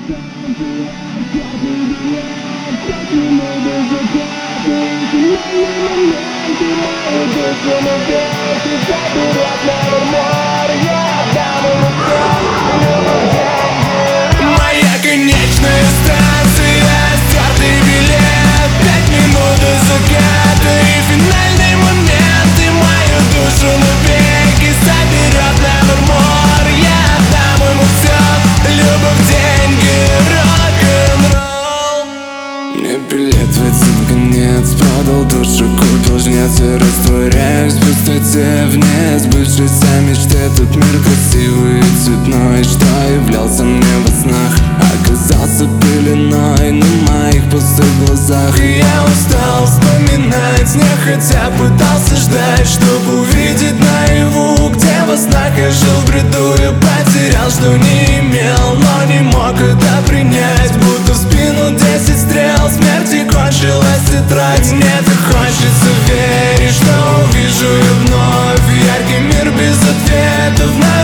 Моя конечная станция, стертый билет, 5 минут до заката и финальный момент, и мою душу навеки заберет Nevermore. Я отдам ему все: любовь, деньги, рок-н-ролл. Мне билет в один конец, продал душу, купил жнец и растворяюсь в пустоте вниз. Сбывшиеся мечты, этот мир красивый и цветной, что являлся мне во снах, оказался пеленой на моих пустых глазах. И я устал вспоминать, нехотя пытался ждать, чтобы увидеть наяву, где во снах я жил в бреду. Я потерял, что не имел, но не мог это принять, будто в спину 10 стрел смерти кончилась тетрадь. Мне так хочется верить, что увижу я вновь яркий мир без ответов на